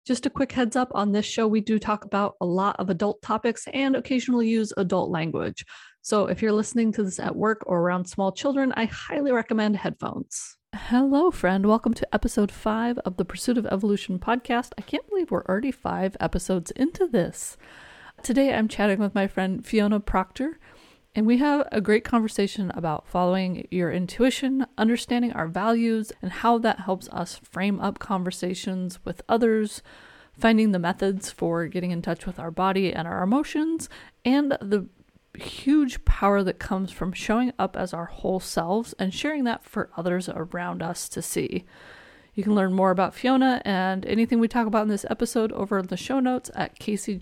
Just a quick heads up, on this show, we do talk about a lot of adult topics and occasionally use adult language. So if you're listening to this at work or around small children, I highly recommend headphones. Hello, friend. Welcome to episode 5 of the Pursuit of Evolution podcast. I can't believe we're already 5 episodes into this. Today, I'm chatting with my friend Fiona Proctor, and we have a great conversation about following your intuition, understanding our values, and how that helps us frame up conversations with others, finding the methods for getting in touch with our body and our emotions, and the huge power that comes from showing up as our whole selves and sharing that for others around us to see. You can learn more about Fiona and anything we talk about in this episode over in the show notes at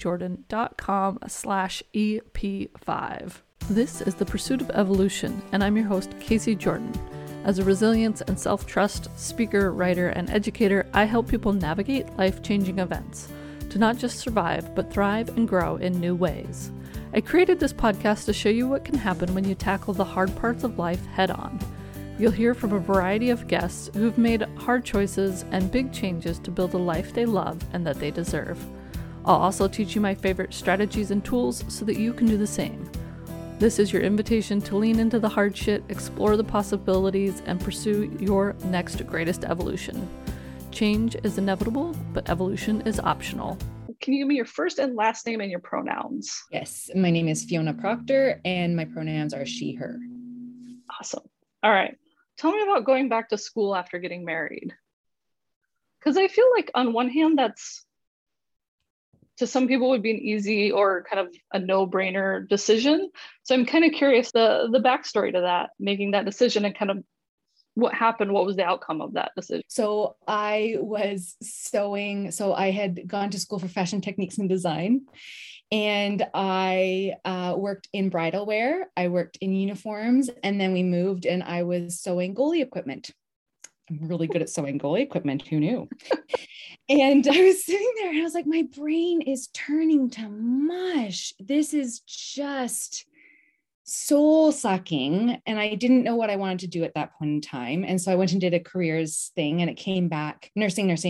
CaseyJordan.com/EP5. This is The Pursuit of Evolution, and I'm your host, Casey Jordan. As a resilience and self-trust speaker, writer, and educator, I help people navigate life-changing events to not just survive, but thrive and grow in new ways. I created this podcast to show you what can happen when you tackle the hard parts of life head-on. You'll hear from a variety of guests who've made hard choices and big changes to build a life they love and that they deserve. I'll also teach you my favorite strategies and tools so that you can do the same. This is your invitation to lean into the hard shit, explore the possibilities, and pursue your next greatest evolution. Change is inevitable, but evolution is optional. Can you give me your first and last name and your pronouns? Yes, my name is Fiona Proctor, and my pronouns are she, her. Awesome. All right. Tell me about going back to school after getting married. Because I feel like on one hand, that's, to some people, would be an easy or kind of a no-brainer decision. So I'm kind of curious the backstory to that, making that decision and kind of what happened, what was the outcome of that decision? So I was sewing. So I had gone to school for fashion techniques and design, and I worked in bridal wear. I worked in uniforms, and then we moved and I was sewing goalie equipment. I'm really good at sewing goalie equipment. Who knew? And I was sitting there and I was like, my brain is turning to mush. This is just soul sucking. And I didn't know what I wanted to do at that point in time. And so I went and did a careers thing, and it came back nursing. And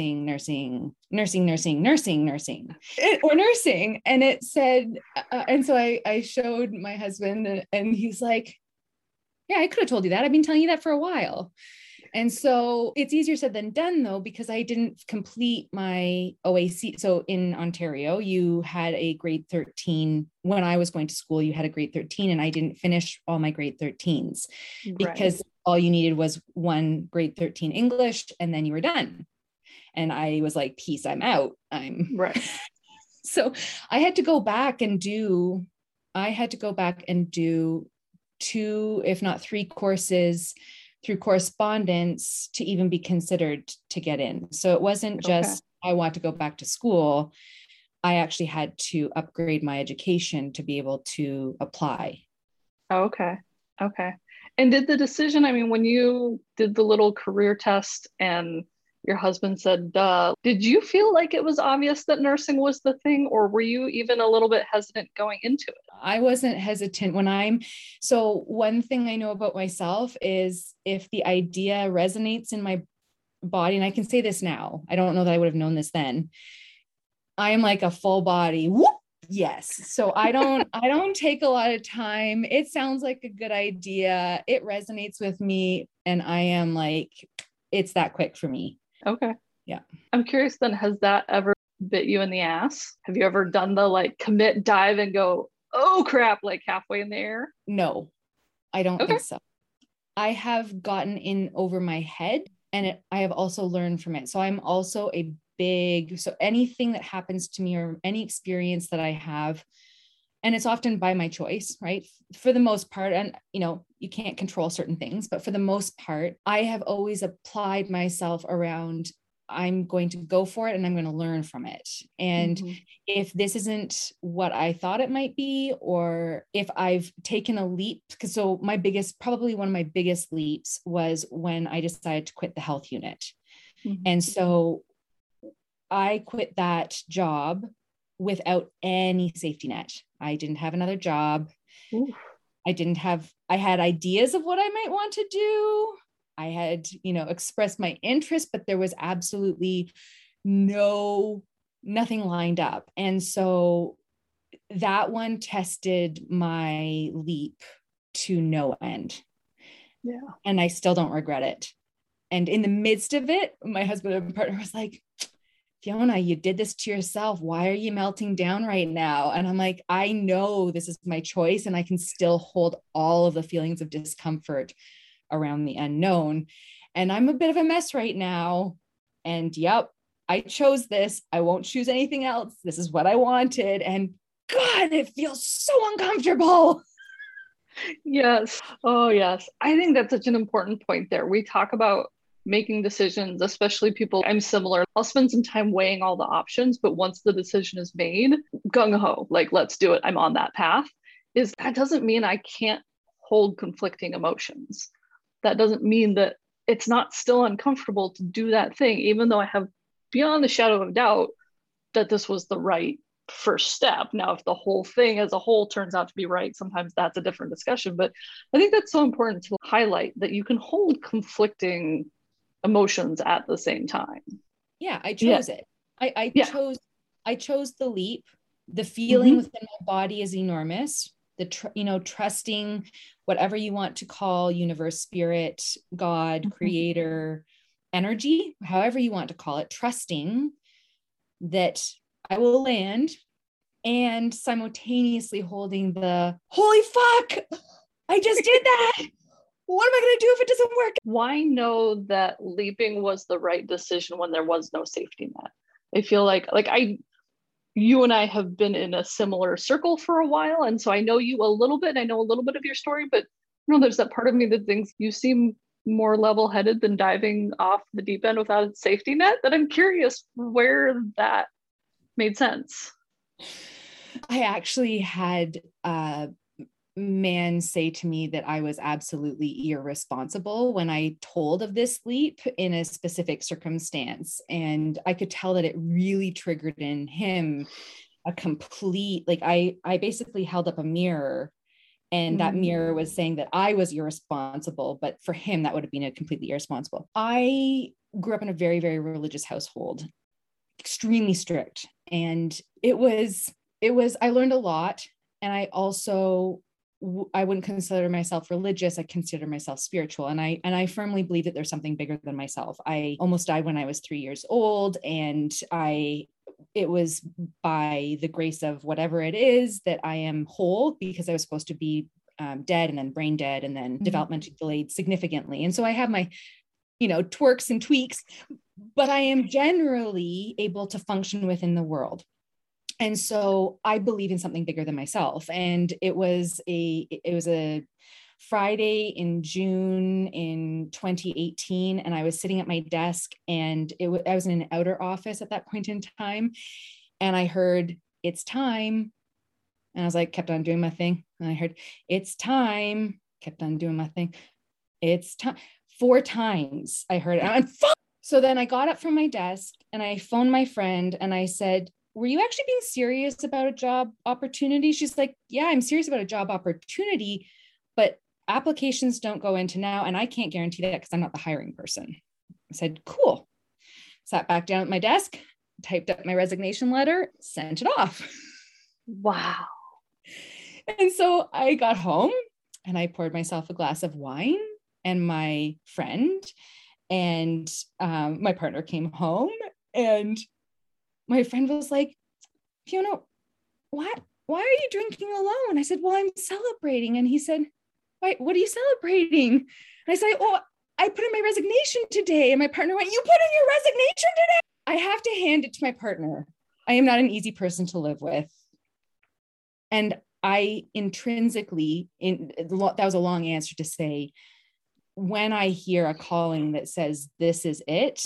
it said, and so I showed my husband, and he's like, yeah, I could have told you that. I've been telling you that for a while. And so it's easier said than done, though, because I didn't complete my OAC. So in Ontario, you had a grade 13. When I was going to school, you had a grade 13, and I didn't finish all my grade 13s because all you needed was one grade 13 English, and then you were done. And I was like, peace, I'm out. I'm right. So I had to go back and do 2, if not 3 courses through correspondence to even be considered to get in. So it wasn't just, I want to go back to school. I actually had to upgrade my education to be able to apply. Okay. And did the decision, I mean, when you did the little career test and your husband said, duh, did you feel like it was obvious that nursing was the thing, or were you even a little bit hesitant going into it? I wasn't hesitant so one thing I know about myself is if the idea resonates in my body, and I can say this now, I don't know that I would have known this then. I am like a full body. Whoop, yes. So I don't take a lot of time. It sounds like a good idea. It resonates with me. And I am like, it's that quick for me. Okay. Yeah. I'm curious then, has that ever bit you in the ass? Have you ever done the like commit, dive, and go, oh crap, like halfway in the air? No, I don't think so. I have gotten in over my head, and I have also learned from it. So I'm also so anything that happens to me or any experience that I have, and it's often by my choice, right? For the most part, and you can't control certain things, but for the most part, I have always applied myself around, I'm going to go for it and I'm going to learn from it. And if this isn't what I thought it might be, or if I've taken a leap, because so probably one of my biggest leaps was when I decided to quit the health unit. And so I quit that job without any safety net. I didn't have another job. Ooh. I had ideas of what I might want to do. I had, expressed my interest, but there was absolutely nothing lined up. And so that one tested my leap to no end. Yeah. And I still don't regret it. And in the midst of it, my husband and partner was like, Fiona, you did this to yourself. Why are you melting down right now? And I'm like, I know this is my choice and I can still hold all of the feelings of discomfort around the unknown. And I'm a bit of a mess right now. And yep, I chose this. I won't choose anything else. This is what I wanted. And God, it feels so uncomfortable. Yes. Oh, yes. I think that's such an important point there. We talk about making decisions, especially people. I'm similar. I'll spend some time weighing all the options, but once the decision is made, gung ho, like, let's do it. I'm on that path. That doesn't mean I can't hold conflicting emotions. That doesn't mean that it's not still uncomfortable to do that thing, even though I have beyond the shadow of doubt that this was the right first step. Now, if the whole thing as a whole turns out to be right, sometimes that's a different discussion. But I think that's so important to highlight, that you can hold conflicting emotions at the same time. Yeah, I chose it. I chose the leap. The feeling within my body is enormous. Trusting whatever you want to call universe, spirit, God, creator, energy, however you want to call it, trusting that I will land, and simultaneously holding the holy fuck, I just did that. What am I going to do if it doesn't work? Why know that leaping was the right decision when there was no safety net? I feel like you and I have been in a similar circle for a while. And so I know you a little bit, I know a little bit of your story, but there's that part of me that thinks you seem more level-headed than diving off the deep end without a safety net, that I'm curious where that made sense. I actually had man say to me that I was absolutely irresponsible when I told of this leap in a specific circumstance. And I could tell that it really triggered in him a complete, I basically held up a mirror, and that mirror was saying that I was irresponsible, but for him, that would have been a completely irresponsible. I grew up in a very, very religious household, extremely strict. And I learned a lot. And I wouldn't consider myself religious. I consider myself spiritual. And I firmly believe that there's something bigger than myself. I almost died when I was 3 years old. And it was by the grace of whatever it is that I am whole, because I was supposed to be dead, and then brain dead, and then developmentally delayed significantly. And so I have my, twerks and tweaks, but I am generally able to function within the world. And so I believe in something bigger than myself. And it was a Friday in June in 2018. And I was sitting at my desk, and I was in an outer office at that point in time. And I heard, "It's time." And I was like, kept on doing my thing. And I heard, "It's time," kept on doing my thing. "It's time." 4 times I heard it. I went, fuck. So then I got up from my desk and I phoned my friend and I said, "Were you actually being serious about a job opportunity?" She's like, "Yeah, I'm serious about a job opportunity, but applications don't go into now. And I can't guarantee that because I'm not the hiring person." I said, "Cool." Sat back down at my desk, typed up my resignation letter, sent it off. Wow. And so I got home and I poured myself a glass of wine, and my friend and my partner came home, and my friend was like, "Fiona, why are you drinking alone?" I said, "Well, I'm celebrating." And he said, "Why, what are you celebrating?" And I said, "Oh, I put in my resignation today." And my partner went, "You put in your resignation today?" I have to hand it to my partner. I am not an easy person to live with. And I intrinsically, that was a long answer to say, when I hear a calling that says, "This is it,"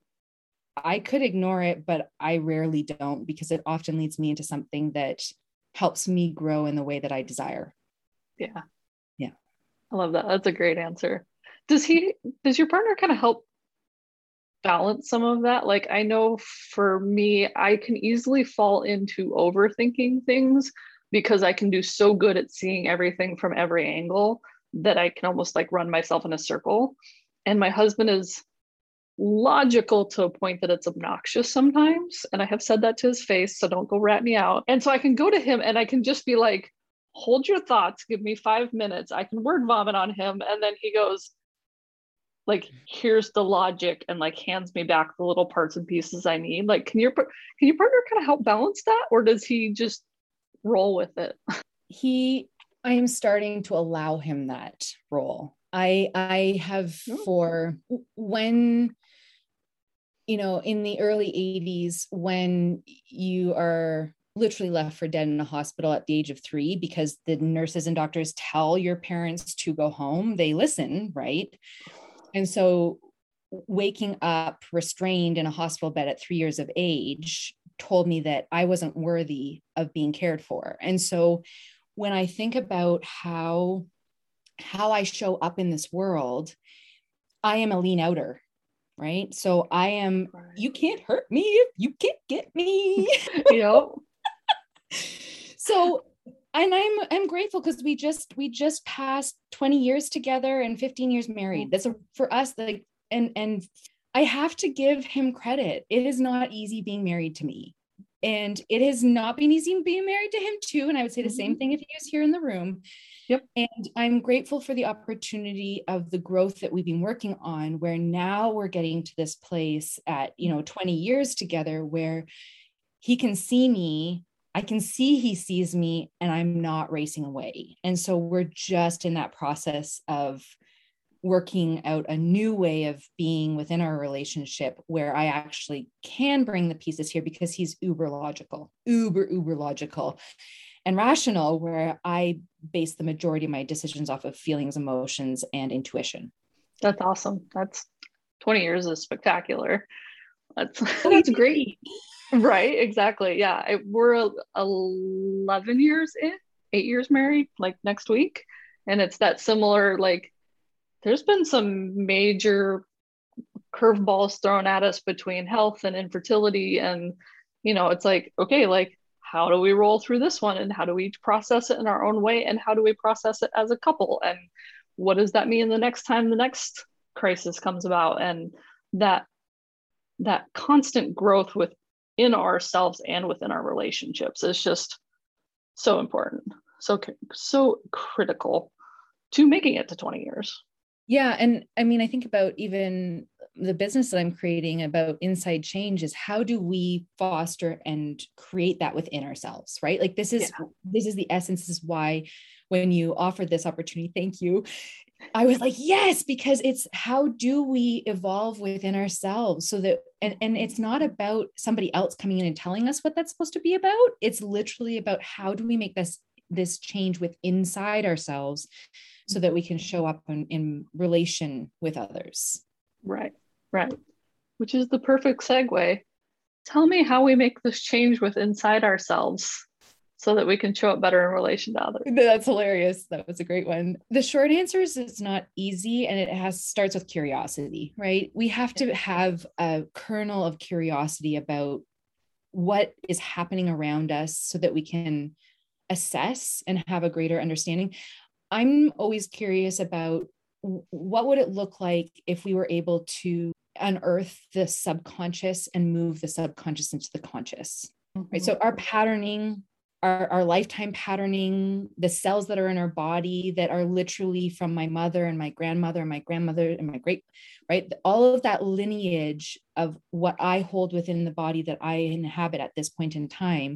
I could ignore it, but I rarely don't, because it often leads me into something that helps me grow in the way that I desire. Yeah. Yeah. I love that. That's a great answer. Does your partner kind of help balance some of that? Like, I know for me, I can easily fall into overthinking things because I can do so good at seeing everything from every angle that I can almost run myself in a circle. And my husband is logical to a point that it's obnoxious sometimes. And I have said that to his face, so don't go rat me out. And so I can go to him and I can just be like, hold your thoughts, give me 5 minutes. I can word vomit on him. And then he goes, like, here's the logic, and like hands me back the little parts and pieces I need. Like, can your partner kind of help balance that? Or does he just roll with it? I am starting to allow him that role. I have for when, you know, in the early 80s, when you are literally left for dead in a hospital at the age of 3 because the nurses and doctors tell your parents to go home, they listen, right? And so waking up restrained in a hospital bed at 3 years of age told me that I wasn't worthy of being cared for. And so when I think about how I show up in this world, I am a lean outer, right? So I am, you can't hurt me if you can't get me. Yep. So, and I'm grateful because we just passed 20 years together and 15 years married. That's for us, like, and I have to give him credit. It is not easy being married to me. And it has not been easy being married to him too. And I would say the same thing if he was here in the room. Yep. And I'm grateful for the opportunity of the growth that we've been working on, where now we're getting to this place at, 20 years together where he can see me, I can see he sees me, and I'm not racing away. And so we're just in that process of working out a new way of being within our relationship where I actually can bring the pieces here because he's uber logical and rational, where I base the majority of my decisions off of feelings, emotions, and intuition. That's awesome. That's 20 years is spectacular. That's great. Right. Exactly. Yeah. We're 11 years in, 8 years married, like next week. And it's that similar, like, there's been some major curveballs thrown at us between health and infertility. And, it's like, okay, like, how do we roll through this one? And how do we each process it in our own way? And how do we process it as a couple? And what does that mean the next time the next crisis comes about? And that constant growth within ourselves and within our relationships is just so important. So critical to making it to 20 years. Yeah. And I mean, I think about even the business that I'm creating about Inside Change is how do we foster and create that within ourselves, right? Like this is the essence. This is why when you offered this opportunity, thank you. I was like, yes, because it's how do we evolve within ourselves so that, and it's not about somebody else coming in and telling us what that's supposed to be about. It's literally about how do we make this change with inside ourselves so that we can show up in relation with others. Right. Which is the perfect segue. Tell me how we make this change with inside ourselves so that we can show up better in relation to others. That's hilarious. That was a great one. The short answer is it's not easy, and it starts with curiosity, right? We have to have a kernel of curiosity about what is happening around us so that we can assess and have a greater understanding. I'm always curious about what would it look like if we were able to unearth the subconscious and move the subconscious into the conscious, right? So our patterning, our lifetime patterning, the cells that are in our body that are literally from my mother and my grandmother and my grandmother and my great, right? All of that lineage of what I hold within the body that I inhabit at this point in time,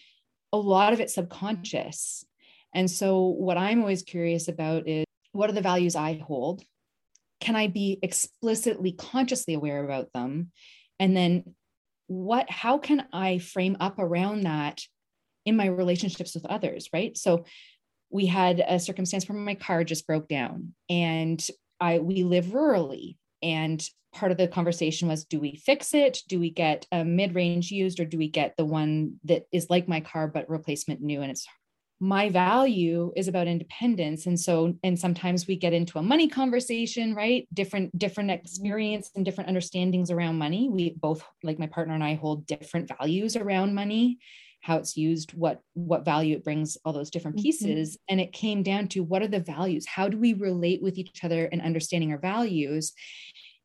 a lot of it's subconscious. And so what I'm always curious about is what are the values I hold? Can I be explicitly, consciously aware about them? And then how can I frame up around that in my relationships with others, right? So we had a circumstance where my car just broke down, and we live rurally. And part of the conversation was, do we fix it? Do we get a mid-range used, or do we get the one that is like my car, but replacement new? And my value is about independence. And sometimes we get into a money conversation, right? Different experience and different understandings around money. We both, like my partner and I, hold different values around money, how it's used, what value it brings, all those different pieces. Mm-hmm. And it came down to, what are the values? How do we relate with each other and understanding our values?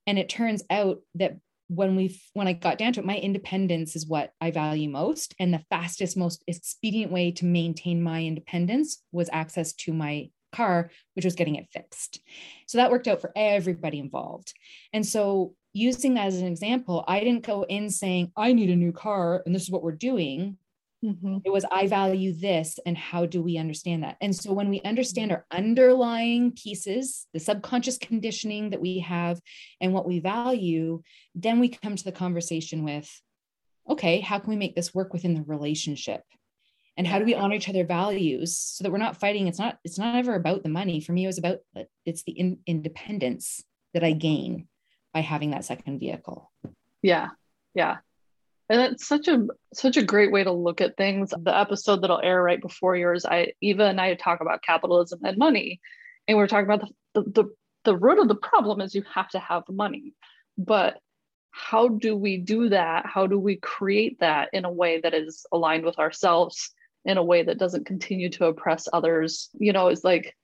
And it turns out that when I got down to it, my independence is what I value most. And the fastest, most expedient way to maintain my independence was access to my car, which was getting it fixed. So that worked out for everybody involved. And so using that as an example, I didn't go in saying, I need a new car and this is what we're doing. Mm-hmm. It was, I value this, and how do we understand that? And so when we understand our underlying pieces, the subconscious conditioning that we have and what we value, then we come to the conversation with, okay, how can we make this work within the relationship? And how do we honor each other's values so that we're not fighting? It's not ever about the money. For me, it was about, it's the independence that I gain by having that second vehicle. Yeah. Yeah. And it's such a great way to look at things. The episode that'll air right before yours, Eva and I talk about capitalism and money. And we're talking about the root of the problem is you have to have money. But how do we do that? How do we create that in a way that is aligned with ourselves, in a way that doesn't continue to oppress others? You know,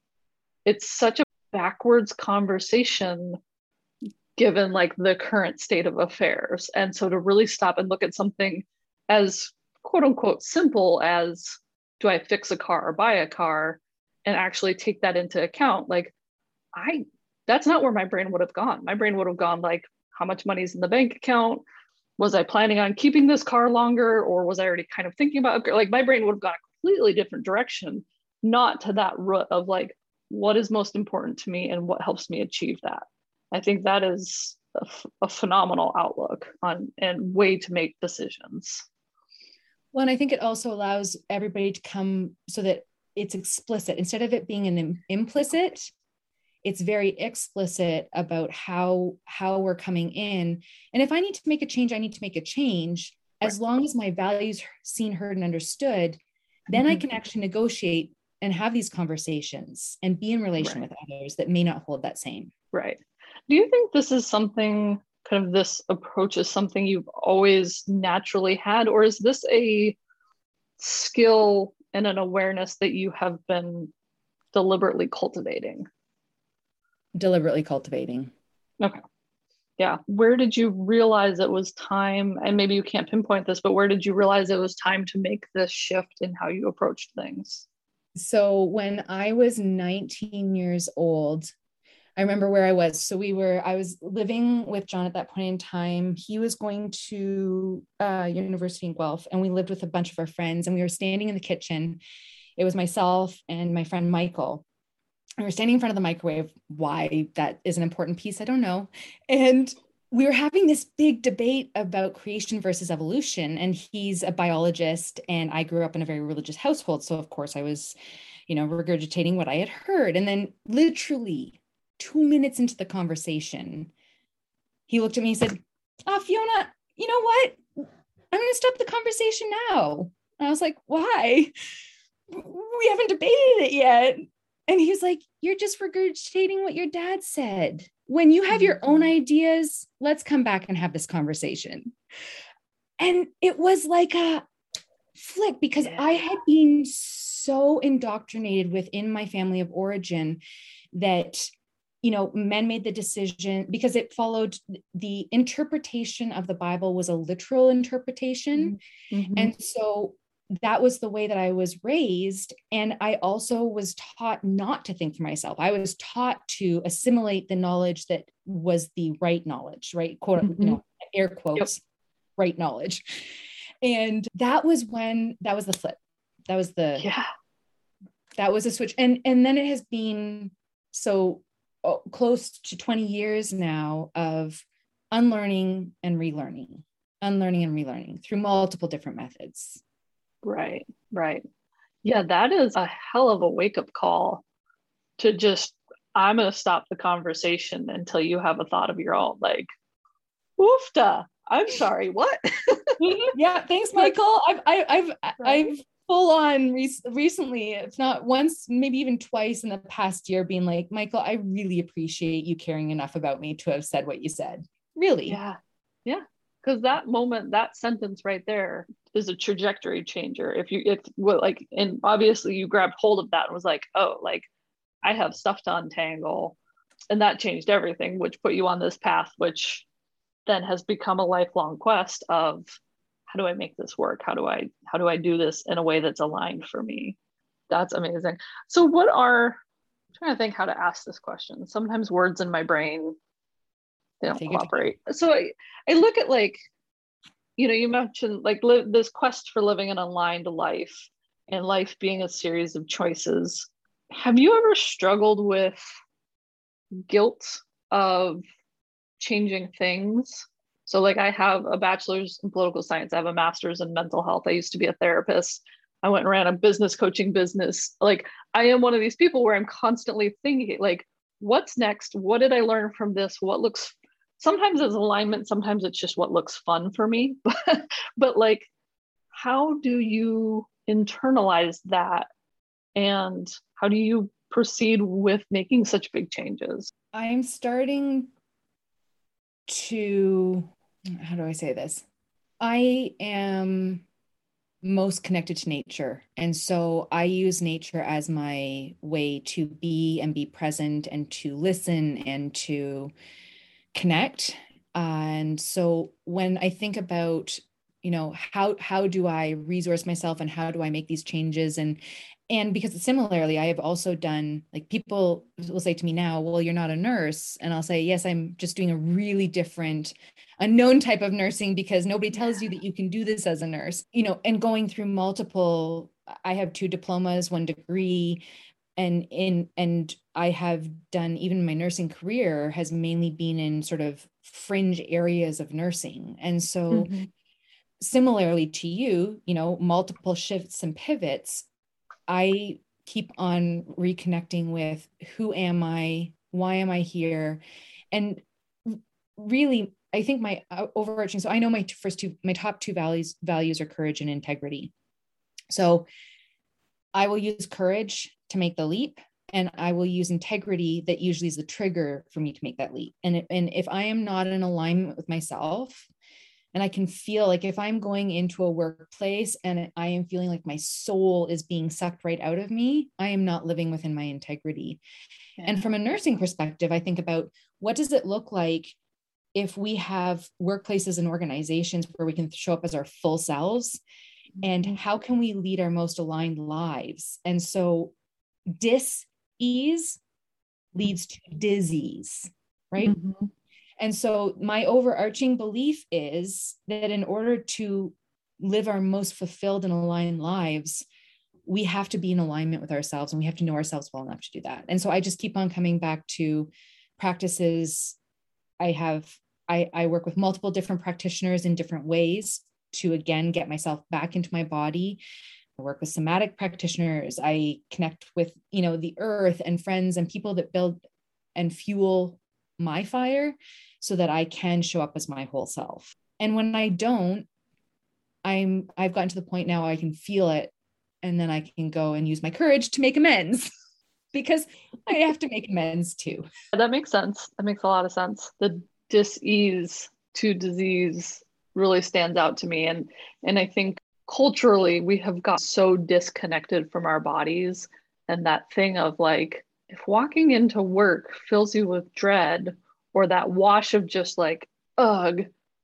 it's such a backwards conversation given like the current state of affairs. And so to really stop and look at something as quote unquote simple as, do I fix a car or buy a car, and actually take that into account, like that's not where my brain would have gone. My brain would have gone like, how much money is in the bank account? Was I planning on keeping this car longer, or was I already kind of thinking about, like, my brain would have gone a completely different direction, not to that root of like, what is most important to me and what helps me achieve that. I think that is a phenomenal outlook on and way to make decisions. Well, and I think it also allows everybody to come so that it's explicit instead of it being an implicit. It's very explicit about how we're coming in. And if I need to make a change, I need to make a change. As long as my values seen, heard, and understood, then I can actually negotiate and have these conversations and be in relation with others that may not hold that same. Right. Do you think this is something, kind of this approach is something you've always naturally had, or is this a skill and an awareness that you have been deliberately cultivating? Deliberately cultivating. Okay. Yeah. Where did you realize it was time, and maybe you can't pinpoint this, but where did you realize it was time to make this shift in how you approached things? So when I was 19 years old, I remember where I was. So I was living with John at that point in time. He was going to university in Guelph, and we lived with a bunch of our friends, and we were standing in the kitchen. It was myself and my friend Michael. And we were standing in front of the microwave. Why that is an important piece, I don't know. And we were having this big debate about creation versus evolution. And he's a biologist, and I grew up in a very religious household. So of course I was, regurgitating what I had heard. And then literally 2 minutes into the conversation, he looked at me and said, Fiona, you know what? I'm going to stop the conversation now. And I was like, why? We haven't debated it yet. And he was like, you're just regurgitating what your dad said. When you have your own ideas, let's come back and have this conversation. And it was like a flick, because I had been so indoctrinated within my family of origin that, men made the decision because it followed the interpretation of the Bible was a literal interpretation. Mm-hmm. And so that was the way that I was raised. And I also was taught not to think for myself. I was taught to assimilate the knowledge that was the right knowledge, right? Quote, air quotes, right knowledge. And that was the flip. That was a switch. And then it has been so close to 20 years now of unlearning and relearning through multiple different methods. Right. Yeah, that is a hell of a wake-up call to just, I'm going to stop the conversation until you have a thought of your own. Like, woofda, I'm sorry, what? Yeah, thanks, Michael. I've full on recently, if not once, maybe even twice in the past year, being like, Michael, I really appreciate you caring enough about me to have said what you said. Really? Yeah. Because that moment, that sentence right there is a trajectory changer. And obviously you grabbed hold of that and was like, oh, like I have stuff to untangle. And that changed everything, which put you on this path, which then has become a lifelong quest of how do I make this work? How do I do this in a way that's aligned for me? That's amazing. So I'm trying to think how to ask this question. Sometimes words in my brain, they don't cooperate. So I look at like, you mentioned like this quest for living an aligned life and life being a series of choices. Have you ever struggled with guilt of changing things? So like I have a bachelor's in political science. I have a master's in mental health. I used to be a therapist. I went and ran a business coaching business. Like I am one of these people where I'm constantly thinking like, what's next? What did I learn from this? Sometimes it's alignment. Sometimes it's just what looks fun for me. But like, how do you internalize that? And how do you proceed with making such big changes? I'm starting to, how do I say this? I am most connected to nature. And so I use nature as my way to be and be present and to listen and to connect. And so when I think about, how do I resource myself and how do I make these changes? And because similarly, I have also done, like, people will say to me now, well, you're not a nurse. And I'll say, yes, I'm just doing a really different, unknown type of nursing because nobody tells you that you can do this as a nurse, and going through multiple, I have 2 diplomas, 1 degree, and I have done, even my nursing career has mainly been in sort of fringe areas of nursing. And so similarly to you, multiple shifts and pivots, I keep on reconnecting with who am I? Why am I here? And really, I think my overarching, so I know my top two values are courage and integrity. So I will use courage to make the leap, and I will use integrity that usually is the trigger for me to make that leap. And if I am not in alignment with myself, and I can feel like if I'm going into a workplace and I am feeling like my soul is being sucked right out of me, I am not living within my integrity. Yeah. And from a nursing perspective, I think about what does it look like if we have workplaces and organizations where we can show up as our full selves, and how can we lead our most aligned lives? And so dis-ease leads to disease, right? Mm-hmm. And so my overarching belief is that in order to live our most fulfilled and aligned lives, we have to be in alignment with ourselves, and we have to know ourselves well enough to do that. And so I just keep on coming back to practices. I work with multiple different practitioners in different ways to, again, get myself back into my body. I work with somatic practitioners. I connect with, the earth and friends and people that build and fuel my fire so that I can show up as my whole self. And when I don't, I've gotten to the point now I can feel it, and then I can go and use my courage to make amends because I have to make amends too. That makes sense. That makes a lot of sense. The dis-ease to disease really stands out to me. And I think culturally we have got so disconnected from our bodies, and that thing of like, if walking into work fills you with dread or that wash of just like, ugh,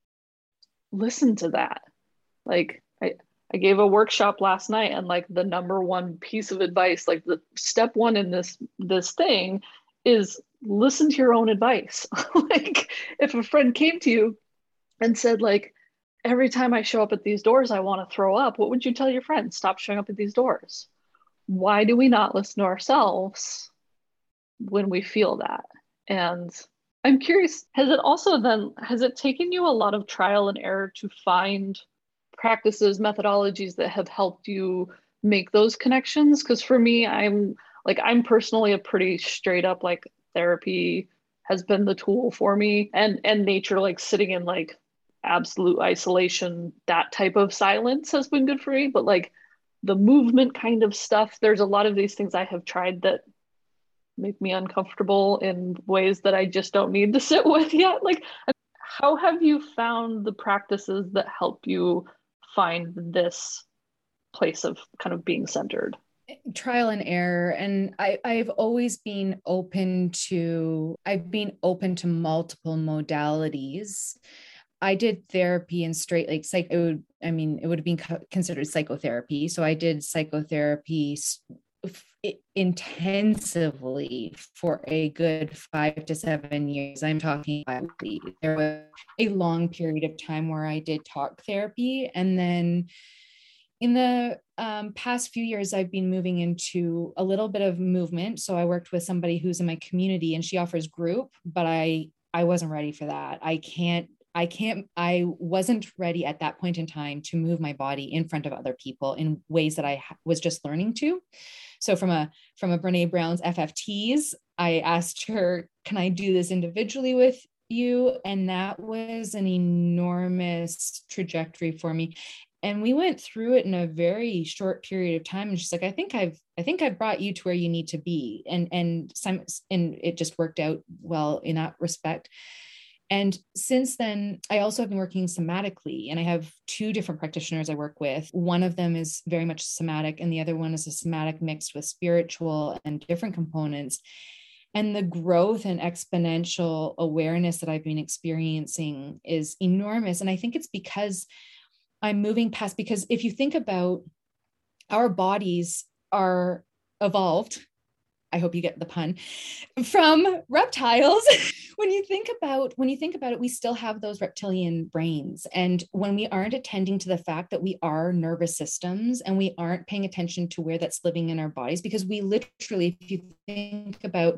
listen to that. Like I gave a workshop last night, and like the number one piece of advice, like the step one in this thing is listen to your own advice. Like if a friend came to you and said like, every time I show up at these doors, I want to throw up, what would you tell your friends? Stop showing up at these doors. Why do we not listen to ourselves when we feel that? And I'm curious, has it taken you a lot of trial and error to find practices, methodologies that have helped you make those connections? Because for me, I'm personally a pretty straight up, like, therapy has been the tool for me, and nature, like sitting in like absolute isolation, that type of silence has been good for me. But like the movement kind of stuff, there's a lot of these things I have tried that make me uncomfortable in ways that I just don't need to sit with yet. Like, how have you found the practices that help you find this place of kind of being centered? Trial and error. And I've always been open to, I've been open to multiple modalities. I did therapy and straight like it would have been considered psychotherapy. So I did psychotherapy intensively for a good 5 to 7 years. I'm talking about there was a long period of time where I did talk therapy. And then in the past few years, I've been moving into a little bit of movement. So I worked with somebody who's in my community and she offers group, but I wasn't ready for that. I wasn't ready at that point in time to move my body in front of other people in ways that I was just learning to. So from a Brene Brown's FFTs, I asked her, can I do this individually with you? And that was an enormous trajectory for me. And we went through it in a very short period of time. And she's like, I think I've brought you to where you need to be. And it just worked out well in that respect. And since then, I also have been working somatically, and I have 2 different practitioners I work with. One of them is very much somatic, and the other one is a somatic mixed with spiritual and different components. And the growth and exponential awareness that I've been experiencing is enormous. And I think it's because I'm moving past, because if you think about our bodies are evolved, I hope you get the pun, from reptiles. When you think about it, we still have those reptilian brains. And when we aren't attending to the fact that we are nervous systems and we aren't paying attention to where that's living in our bodies, because we literally, if you think about,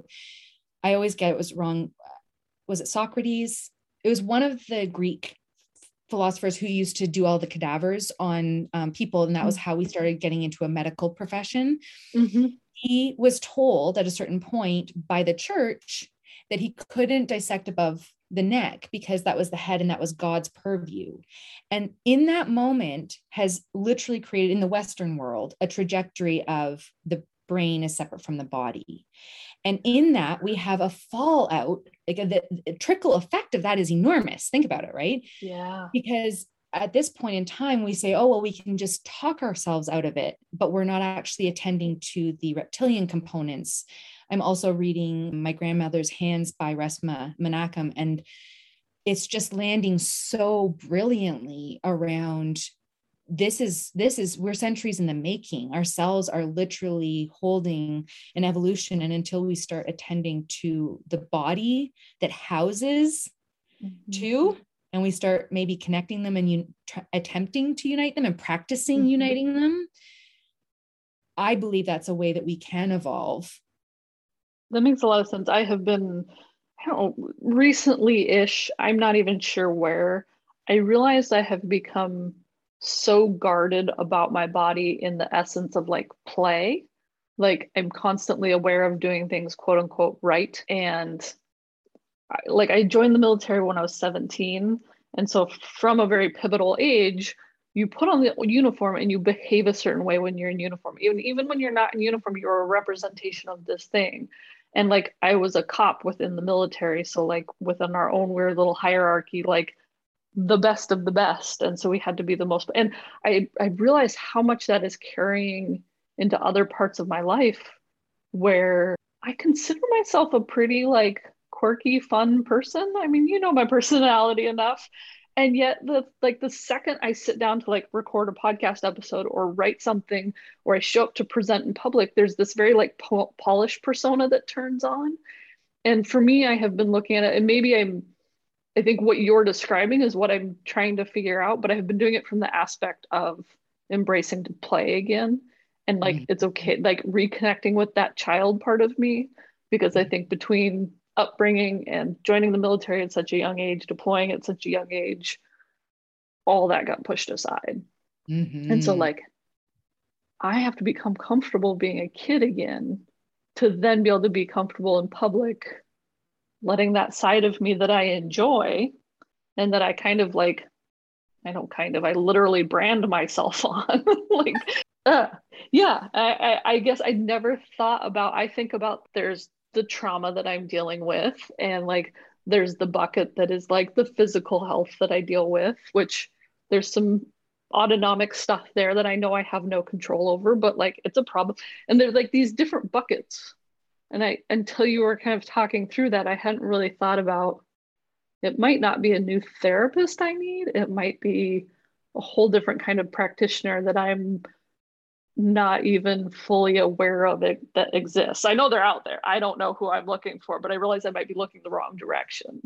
I always get it was wrong. Was it Socrates? It was one of the Greek philosophers who used to do all the cadavers on people. And that was how we started getting into a medical profession. Mm-hmm. He was told at a certain point by the church that he couldn't dissect above the neck because that was the head and that was God's purview. And in that moment has literally created in the Western world a trajectory of the brain is separate from the body. And in that we have a fallout, like the trickle effect of that is enormous. Think about it, right? Yeah. Because at this point in time, we say, oh, well, we can just talk ourselves out of it, but we're not actually attending to the reptilian components. I'm also reading My Grandmother's Hands by Resmaa Menakem, and it's just landing so brilliantly around we're centuries in the making. Our cells are literally holding an evolution. And until we start attending to the body that houses two, and we start maybe connecting them and attempting to unite them and practicing uniting them, I believe that's a way that we can evolve. That makes a lot of sense. I have been, I don't know, recently-ish, I'm not even sure where, I realized I have become so guarded about my body in the essence of like play. Like I'm constantly aware of doing things quote unquote right. And I joined the military when I was 17. And so from a very pivotal age, you put on the uniform and you behave a certain way when you're in uniform. Even when you're not in uniform, you're a representation of this thing. And like I was a cop within the military. So like within our own weird little hierarchy, like the best of the best. And so we had to be the most, and I realized how much that is carrying into other parts of my life where I consider myself a pretty like quirky, fun person. I mean, you know my personality enough. And yet the second I sit down to like record a podcast episode or write something or I show up to present in public, there's this very like polished persona that turns on. And for me, I have been looking at it, and maybe I think what you're describing is what I'm trying to figure out, but I've been doing it from the aspect of embracing to play again. And like, it's okay, like reconnecting with that child part of me, because I think between upbringing and joining the military at such a young age, deploying at such a young age, all that got pushed aside. And so like, I have to become comfortable being a kid again to then be able to be comfortable in public, letting that side of me that I enjoy and that I kind of like, I literally brand myself on. Like, yeah, I guess I never thought about, I think about there's the trauma that I'm dealing with, and like there's the bucket that is like the physical health that I deal with, which there's some autonomic stuff there that I know I have no control over, but like it's a problem. And there's like these different buckets. And until you were kind of talking through that, I hadn't really thought about, it might not be a new therapist I need. It might be a whole different kind of practitioner that I'm not even fully aware of it that exists. I know they're out there. I don't know who I'm looking for, but I realize I might be looking the wrong direction.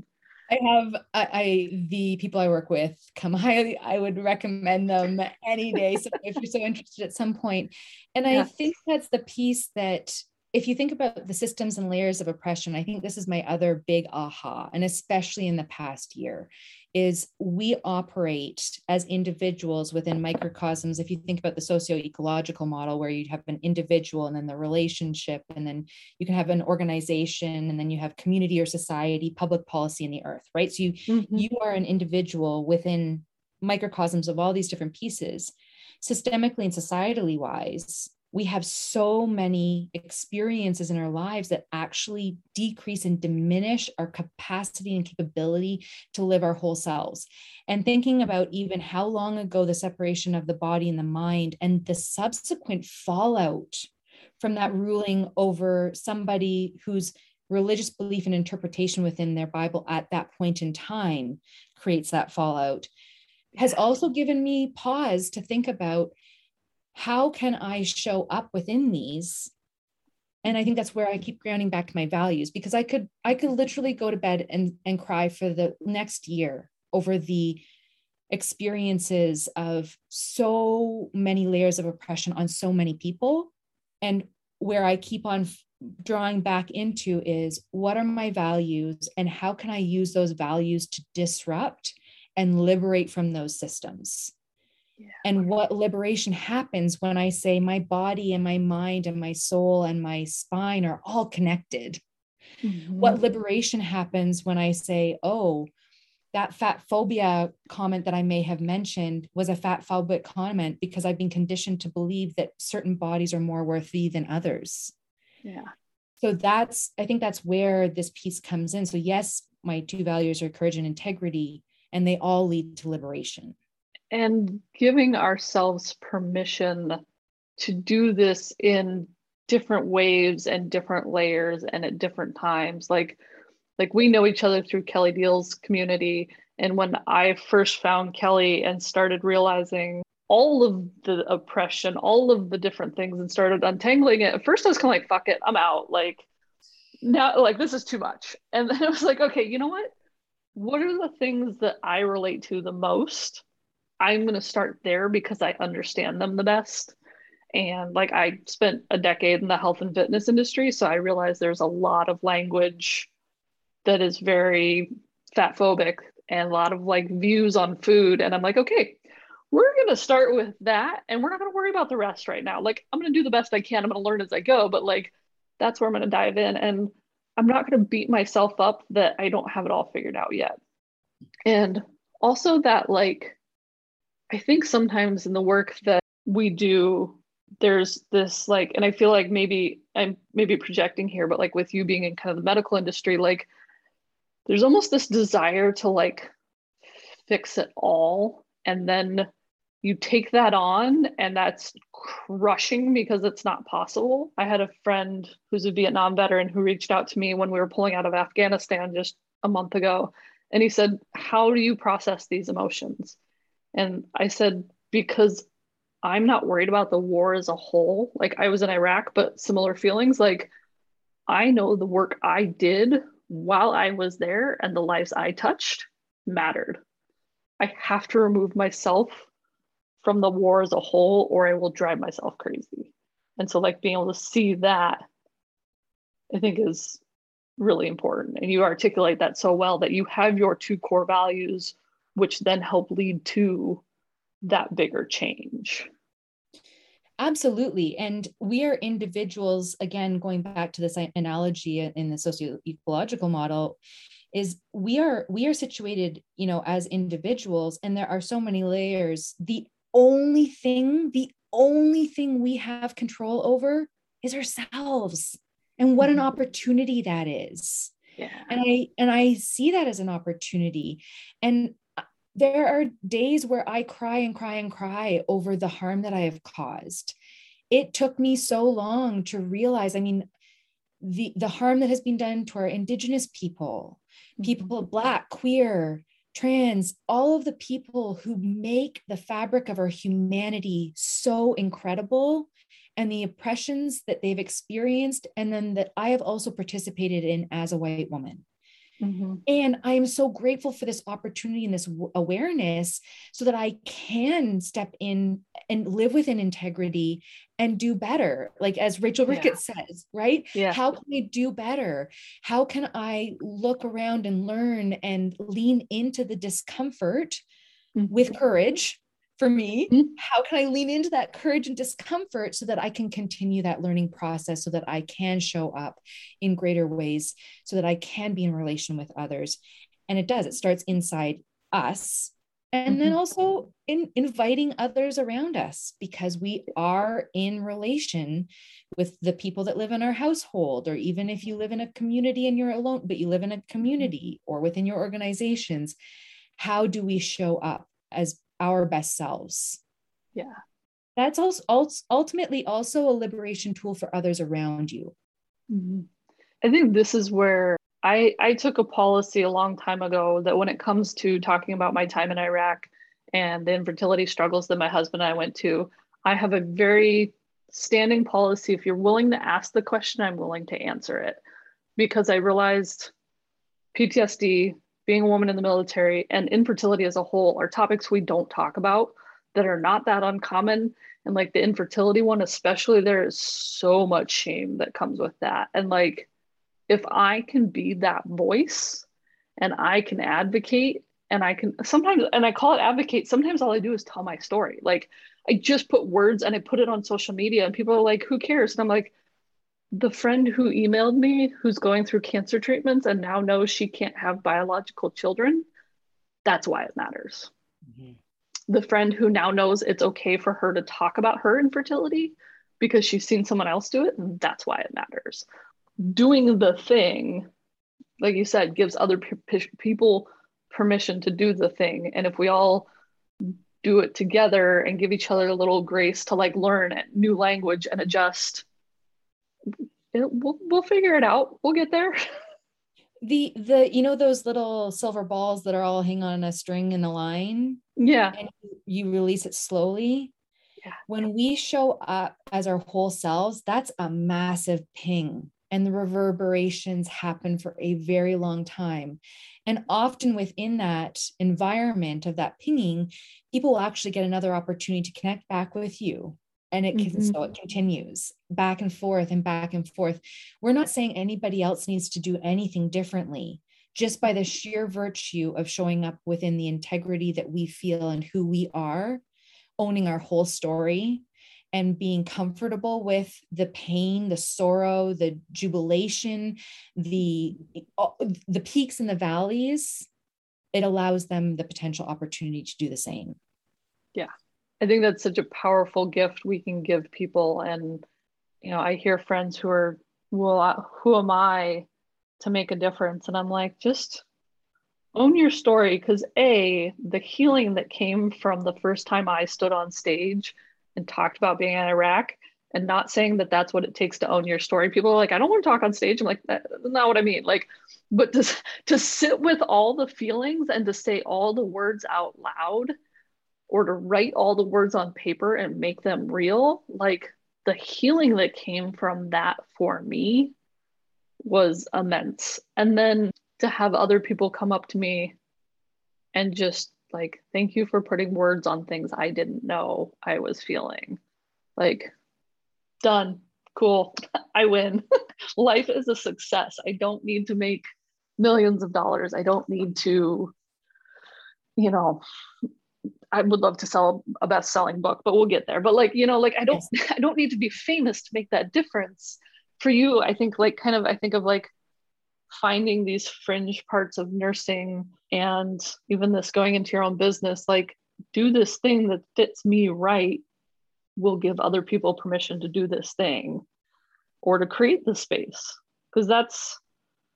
The people I work with come highly. I would recommend them any day. So if you're so interested at some point. And I think that's the piece that, if you think about the systems and layers of oppression, I think this is my other big aha, and especially in the past year, is we operate as individuals within microcosms. If you think about the socio-ecological model, where you have an individual and then the relationship, and then you can have an organization, and then you have community or society, public policy, and the earth, right? So you are an individual within microcosms of all these different pieces. Systemically and societally wise, we have so many experiences in our lives that actually decrease and diminish our capacity and capability to live our whole selves. And thinking about even how long ago the separation of the body and the mind and the subsequent fallout from that ruling over somebody whose religious belief and interpretation within their Bible at that point in time creates that fallout, has also given me pause to think about, how can I show up within these? And I think that's where I keep grounding back to my values, because I could literally go to bed and cry for the next year over the experiences of so many layers of oppression on so many people. And where I keep on drawing back into is, what are my values and how can I use those values to disrupt and liberate from those systems? And what liberation happens when I say my body and my mind and my soul and my spine are all connected? What liberation happens when I say, oh, that fat phobia comment that I may have mentioned was a fat phobic comment because I've been conditioned to believe that certain bodies are more worthy than others. Yeah. So I think that's where this piece comes in. So yes, my two values are courage and integrity, and they all lead to liberation. And giving ourselves permission to do this in different waves and different layers and at different times. Like we know each other through Kelly Deal's community. And when I first found Kelly and started realizing all of the oppression, all of the different things, and started untangling it, at first I was kind of like, fuck it, I'm out. Like, now, like, this is too much. And then I was like, okay, you know what are the things that I relate to the most? I'm going to start there because I understand them the best. And like, I spent a decade in the health and fitness industry, so I realized there's a lot of language that is very fat phobic and a lot of like views on food. And I'm like, okay, we're going to start with that and we're not going to worry about the rest right now. Like, I'm going to do the best I can. I'm going to learn as I go, but like, that's where I'm going to dive in. And I'm not going to beat myself up that I don't have it all figured out yet. And also that, like, I think sometimes in the work that we do, there's this like, and I feel like maybe I'm projecting here, but like with you being in kind of the medical industry, like there's almost this desire to like fix it all. And then you take that on and that's crushing because it's not possible. I had a friend who's a Vietnam veteran who reached out to me when we were pulling out of Afghanistan just a month ago. And he said, how do you process these emotions? And I said, because I'm not worried about the war as a whole. Like, I was in Iraq, but similar feelings. Like, I know the work I did while I was there and the lives I touched mattered. I have to remove myself from the war as a whole, or I will drive myself crazy. And so, like, being able to see that, I think, is really important. And you articulate that so well, that you have your two core values, which then help lead to that bigger change. Absolutely. And we are individuals, again, going back to this analogy in the socio-ecological model, is we are situated, as individuals, and there are so many layers. The only thing we have control over is ourselves. And what an opportunity that is. Yeah. And I see that as an opportunity. And There are days where I cry and cry and cry over the harm that I have caused. It took me so long to realize, I mean, the harm that has been done to our Indigenous people, people, Black, queer, trans, all of the people who make the fabric of our humanity so incredible, and the oppressions that they've experienced, and then that I have also participated in as a white woman. Mm-hmm. And I am so grateful for this opportunity and this awareness so that I can step in and live within integrity and do better. Like as Rachel Ricketts says, right? Yeah. How can I do better? How can I look around and learn and lean into the discomfort with courage? For me, how can I lean into that courage and discomfort so that I can continue that learning process, so that I can show up in greater ways, so that I can be in relation with others? And it does, it starts inside us. And then also in inviting others around us, because we are in relation with the people that live in our household, or even if you live in a community and you're alone, but you live in a community or within your organizations. How do we show up as our best selves? Yeah. That's also ultimately also a liberation tool for others around you. Mm-hmm. I think this is where I took a policy a long time ago that when it comes to talking about my time in Iraq and the infertility struggles that my husband and I went to, I have a very standing policy. If you're willing to ask the question, I'm willing to answer it, because I realized PTSD, being a woman in the military, and infertility as a whole are topics we don't talk about that are not that uncommon. And like the infertility one, especially, there is so much shame that comes with that. And like, if I can be that voice and I can advocate, and I can sometimes, and I call it advocate, sometimes all I do is tell my story. Like I just put words and I put it on social media and people are like, who cares? And I'm like, the friend who emailed me, who's going through cancer treatments and now knows she can't have biological children, that's why it matters. Mm-hmm. The friend who now knows it's okay for her to talk about her infertility because she's seen someone else do it, that's why it matters. Doing the thing, like you said, gives other people permission to do the thing. And if we all do it together and give each other a little grace to like learn new language and adjust, we'll figure it out. We'll get there. The you know those little silver balls that are all hang on a string in a line? Yeah. And you release it slowly. Yeah. When we show up as our whole selves, that's a massive ping. And the reverberations happen for a very long time. And often within that environment of that pinging, people will actually get another opportunity to connect back with you. And it can, so it continues back and forth and back and forth. We're not saying anybody else needs to do anything differently. Just by the sheer virtue of showing up within the integrity that we feel and who we are, owning our whole story, and being comfortable with the pain, the sorrow, the jubilation, the peaks and the valleys, it allows them the potential opportunity to do the same. Yeah. I think that's such a powerful gift we can give people. And, you know, I hear friends who are, well, who am I to make a difference? And I'm like, just own your story. Because the healing that came from the first time I stood on stage and talked about being in Iraq, and not saying that that's what it takes to own your story. People are like, I don't want to talk on stage. I'm like, that's not what I mean. Like, but to sit with all the feelings and to say all the words out loud, or to write all the words on paper and make them real, like the healing that came from that for me was immense. And then to have other people come up to me and just like, thank you for putting words on things I didn't know I was feeling. Like, done, cool, I win. Life is a success. I don't need to make millions of dollars. I don't need to, you know, I would love to sell a best-selling book, but we'll get there. But like, you know, like I don't need to be famous to make that difference. For you, I think like I think of like finding these fringe parts of nursing, and even this going into your own business, like do this thing that fits me right, will give other people permission to do this thing or to create the space. Because that's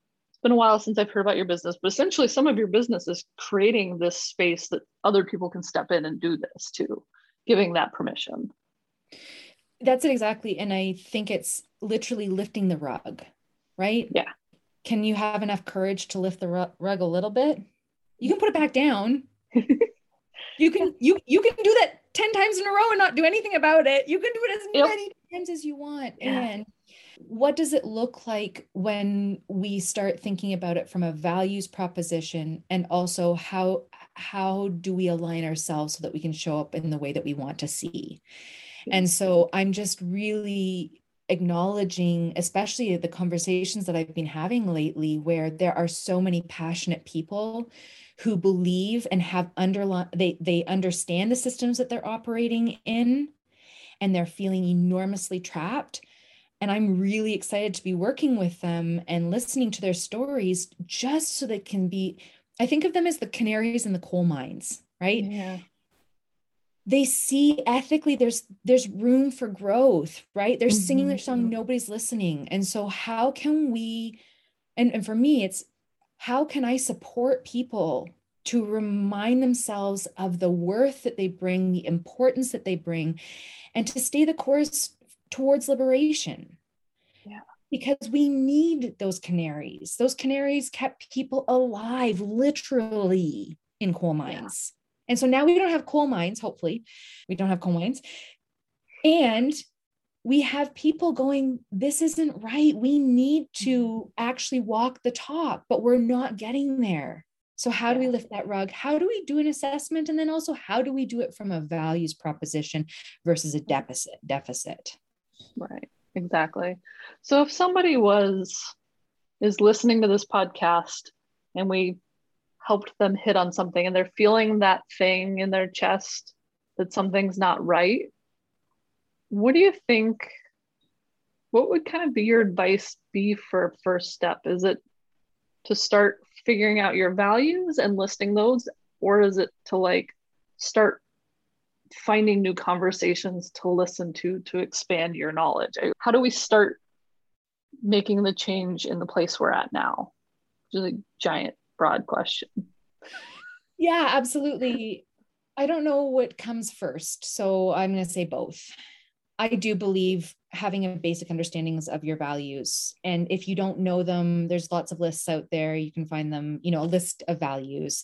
been a while since I've heard about your business, but essentially some of your business is creating this space that other people can step in and do this too, giving that permission. That's it exactly. And I think it's literally lifting the rug, right? Yeah. Can you have enough courage to lift the rug a little bit? You can put it back down. You can do that 10 times in a row and not do anything about it. You can do it as many times as you want. Yeah. And what does it look like when we start thinking about it from a values proposition, and also how do we align ourselves so that we can show up in the way that we want to see? And so I'm just really acknowledging, especially the conversations that I've been having lately, where there are so many passionate people who believe and have they understand the systems that they're operating in, and they're feeling enormously trapped. And I'm really excited to be working with them and listening to their stories, just so they can be, I think of them as the canaries in the coal mines, right? Yeah. They see ethically there's room for growth, right? They're singing their song, nobody's listening. And so how can we, and for me, it's how can I support people to remind themselves of the worth that they bring, the importance that they bring, and to stay the course towards liberation? Yeah. Because we need those canaries. Those canaries kept people alive, literally, in coal mines. Yeah. And so now we don't have coal mines, hopefully. We don't have coal mines. And we have people going, this isn't right. We need to actually walk the talk, but we're not getting there. So how do we lift that rug? How do we do an assessment? And then also, how do we do it from a values proposition versus a deficit? Right, exactly. So if somebody is listening to this podcast and we helped them hit on something and they're feeling that thing in their chest that something's not right, what do you think, what would kind of be your advice be for first step? Is it to start figuring out your values and listing those, or is it to like start finding new conversations to listen to expand your knowledge? How do we start making the change in the place we're at now? Just a giant broad question. Yeah, absolutely. I don't know what comes first, so I'm going to say both. I do believe having a basic understandings of your values. And if you don't know them, there's lots of lists out there. You can find them, a list of values.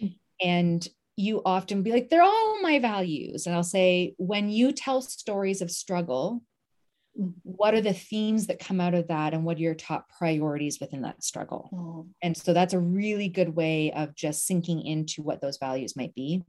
And you often be like, they're all my values. And I'll say, when you tell stories of struggle, what are the themes that come out of that? And what are your top priorities within that struggle? Oh. And so that's a really good way of just sinking into what those values might be,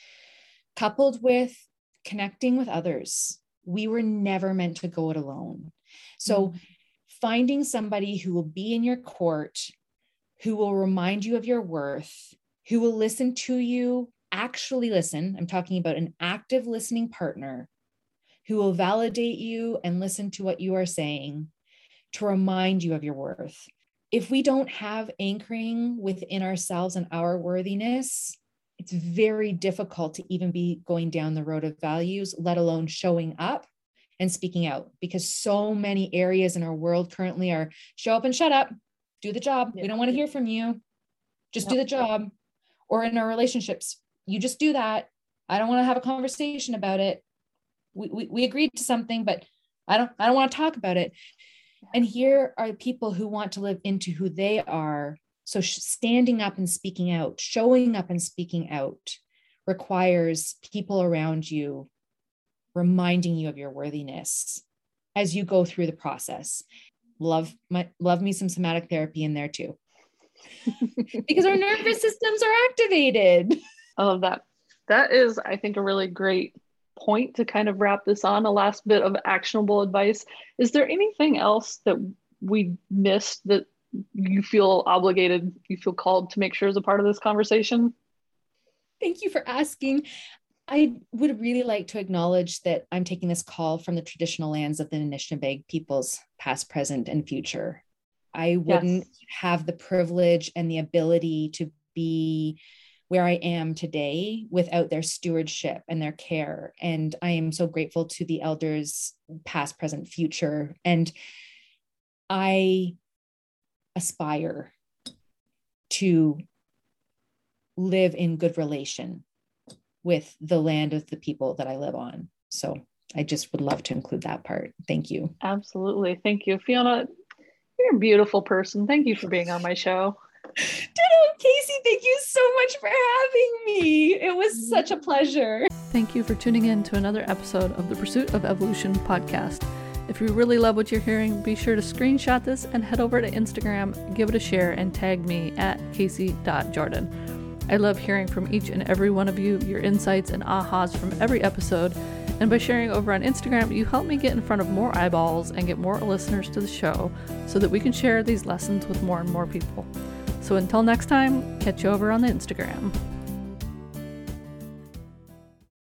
coupled with connecting with others. We were never meant to go it alone. So finding somebody who will be in your court, who will remind you of your worth, who will listen to you, actually listen. I'm talking about an active listening partner who will validate you and listen to what you are saying to remind you of your worth. If we don't have anchoring within ourselves and our worthiness, it's very difficult to even be going down the road of values, let alone showing up and speaking out, because so many areas in our world currently are show up and shut up, do the job. We don't want to hear from you. Just do the job. Or in our relationships, you just do that. I don't want to have a conversation about it. We agreed to something, but I don't want to talk about it. And here are people who want to live into who they are. So standing up and speaking out, showing up and speaking out requires people around you reminding you of your worthiness as you go through the process. Love me some somatic therapy in there too, because our nervous systems are activated. I love that. That is, I think, a really great point to kind of wrap this on. A last bit of actionable advice. Is there anything else that we missed that you feel obligated, you feel called to make sure is a part of this conversation? Thank you for asking. I would really like to acknowledge that I'm taking this call from the traditional lands of the Anishinaabe peoples, past, present, and future. I wouldn't have the privilege and the ability to be where I am today without their stewardship and their care. And I am so grateful to the elders, past, present, future. And I aspire to live in good relation with the land of the people that I live on. So I just would love to include that part. Thank you. Absolutely. Thank you. Fiona, you're a beautiful person. Thank you for being on my show. Ditto, Casey, thank you so much for having me. It was such a pleasure. Thank you for tuning in to another episode of the Pursuit of Evolution podcast. If you really love what you're hearing, be sure to screenshot this and head over to Instagram, give it a share, and tag me at Casey.Jordan. I love hearing from each and every one of you, your insights and ahas from every episode. And by sharing over on Instagram, you help me get in front of more eyeballs and get more listeners to the show so that we can share these lessons with more and more people. So until next time, catch you over on the Instagram.